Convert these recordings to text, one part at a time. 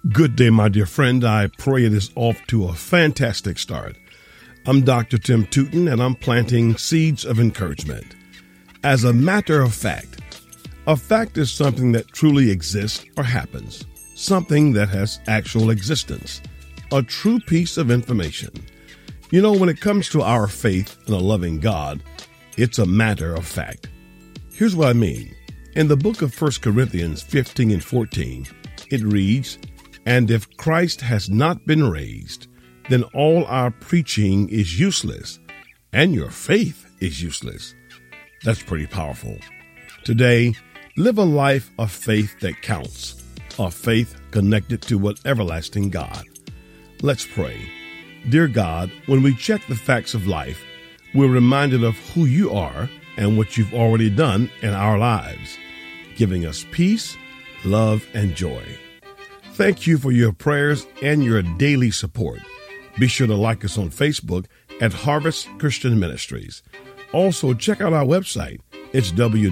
Good day, my dear friend. I pray it is off to a fantastic start. I'm Dr. Tim Tootin, and I'm planting seeds of encouragement. As a matter of fact is something that truly exists or happens, something that has actual existence, a true piece of information. You know, when it comes to our faith in a loving God, it's a matter of fact. Here's what I mean. In the book of 1 Corinthians 15 and 14, it reads, "And if Christ has not been raised, then all our preaching is useless, and your faith is useless." That's pretty powerful. Today, live a life of faith that counts, a faith connected to an everlasting God. Let's pray. Dear God, when we check the facts of life, we're reminded of who you are and what you've already done in our lives, giving us peace, love, and joy. Thank you for your prayers and your daily support. Be sure to like us on Facebook at Harvest Christian Ministries. Also, check out our website. It's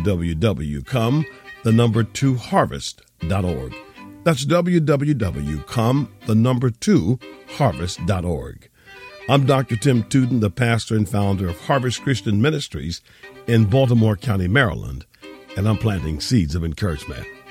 www.come2harvest.org. That's www.come2harvest.org. I'm Dr. Tim Tootin, the pastor and founder of Harvest Christian Ministries in Baltimore County, Maryland, and I'm planting seeds of encouragement.